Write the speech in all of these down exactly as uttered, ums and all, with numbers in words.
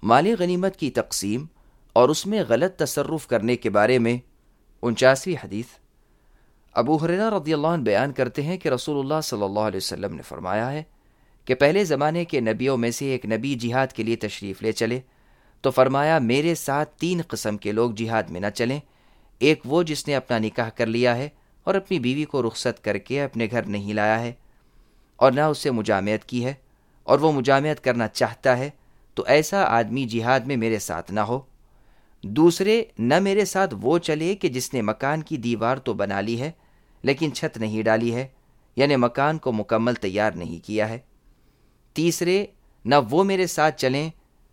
مال غنیمت کی تقسیم اور اس میں غلط تصرف کرنے کے بارے میں انچاسویں حدیث۔ ابو ہریرہ رضی اللہ عنہ بیان کرتے ہیں کہ رسول اللہ صلی اللہ علیہ وسلم نے فرمایا ہے کہ پہلے زمانے کے نبیوں میں سے ایک نبی جہاد کے لیے تشریف لے چلے تو فرمایا میرے ساتھ تین قسم کے لوگ جہاد میں نہ چلیں، ایک وہ جس نے اپنا نکاح کر لیا ہے اور اپنی بیوی کو رخصت کر کے اپنے گھر نہیں لایا ہے اور نہ اس سے مجامعت کی ہے اور وہ مجامعت کرنا چاہتا ہے، تو ایسا آدمی جہاد میں میرے ساتھ نہ ہو۔ دوسرے، نہ میرے ساتھ وہ چلے کہ جس نے مکان کی دیوار تو بنا لی ہے لیکن چھت نہیں ڈالی ہے، یعنی مکان کو مکمل تیار نہیں کیا ہے۔ تیسرے، نہ وہ میرے ساتھ چلیں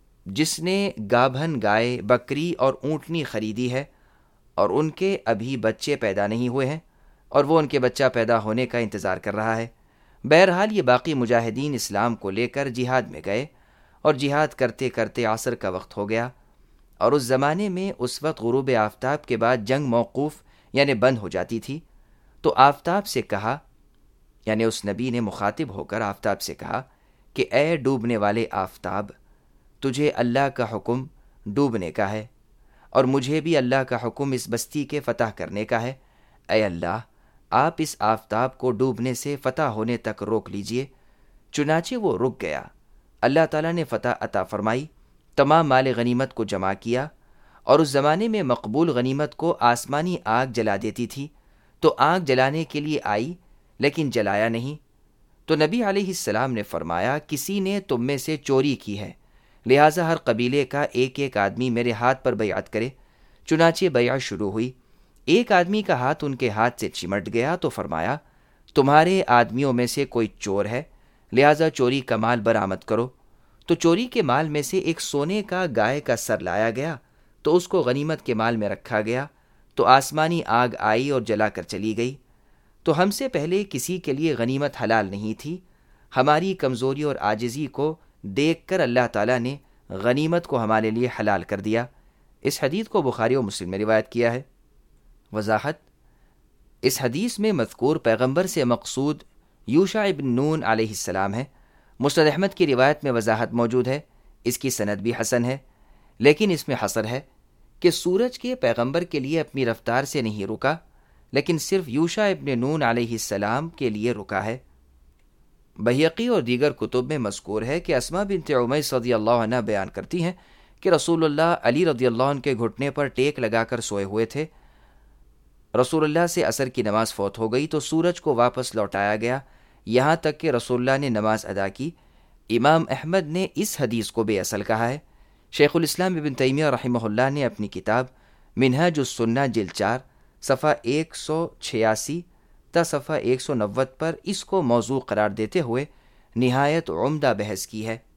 جس نے گابھن گائے، بکری اور اونٹنی خریدی ہے اور ان کے ابھی بچے پیدا نہیں ہوئے ہیں اور وہ ان کے بچہ پیدا ہونے کا انتظار کر رہا ہے۔ بہرحال یہ باقی مجاہدین اسلام کو لے کر جہاد میں گئے اور جہاد کرتے کرتے عصر کا وقت ہو گیا، اور اس زمانے میں اس وقت غروب آفتاب کے بعد جنگ موقوف یعنی بند ہو جاتی تھی۔ تو آفتاب سے کہا، یعنی اس نبی نے مخاطب ہو کر آفتاب سے کہا کہ اے ڈوبنے والے آفتاب، تجھے اللہ کا حکم ڈوبنے کا ہے اور مجھے بھی اللہ کا حکم اس بستی کے فتح کرنے کا ہے۔ اے اللہ، آپ اس آفتاب کو ڈوبنے سے فتح ہونے تک روک لیجئے۔ چنانچہ وہ رک گیا۔ اللہ تعالیٰ نے فتح عطا فرمائی، تمام مال غنیمت کو جمع کیا، اور اس زمانے میں مقبول غنیمت کو آسمانی آگ جلا دیتی تھی، تو آگ جلانے کے لیے آئی لیکن جلایا نہیں۔ تو نبی علیہ السلام نے فرمایا، کسی نے تم میں سے چوری کی ہے، لہٰذا ہر قبیلے کا ایک ایک آدمی میرے ہاتھ پر بیعت کرے۔ چنانچہ بیعت شروع ہوئی۔ ایک آدمی کا ہاتھ ان کے ہاتھ سے چمٹ گیا تو فرمایا، تمہارے آدمیوں میں سے کوئی چور ہے، لہٰذا چوری کا مال برآمد کرو۔ تو چوری کے مال میں سے ایک سونے کا گائے کا سر لایا گیا تو اس کو غنیمت کے مال میں رکھا گیا، تو آسمانی آگ آئی اور جلا کر چلی گئی۔ تو ہم سے پہلے کسی کے لیے غنیمت حلال نہیں تھی، ہماری کمزوری اور عاجزی کو دیکھ کر اللہ تعالیٰ نے غنیمت کو ہمارے لیے حلال کر دیا۔ اس حدیث کو بخاری و مسلم نے روایت کیا ہے۔ وضاحت: اس حدیث میں مذکور پیغمبر سے مقصود یوشع ابن نون علیہ السلام ہے۔ مسند احمد کی روایت میں وضاحت موجود ہے، اس کی سند بھی حسن ہے، لیکن اس میں حصر ہے کہ سورج کے پیغمبر کے لیے اپنی رفتار سے نہیں رکا، لیکن صرف یوشع ابن نون علیہ السلام کے لیے رکا ہے۔ بہقی اور دیگر کتب میں مذکور ہے کہ اسماء بنت عمیس رضی اللہ عنہ بیان کرتی ہیں کہ رسول اللہ علی رضی اللہ عنہ کے گھٹنے پر ٹیک لگا کر سوئے ہوئے تھے۔ رسول اللہ سے عصر کی نماز فوت ہو گئی تو سورج کو واپس لوٹایا گیا، یہاں تک کہ رسول اللہ نے نماز ادا کی۔ امام احمد نے اس حدیث کو بے اصل کہا ہے۔ شیخ الاسلام ابن تیمیہ رحمہ اللہ نے اپنی کتاب منہاج السنہ جلد چار صفحہ ایک سو چھیاسی تا صفحہ ایک سو نوے پر اس کو موضوع قرار دیتے ہوئے نہایت عمدہ بحث کی ہے۔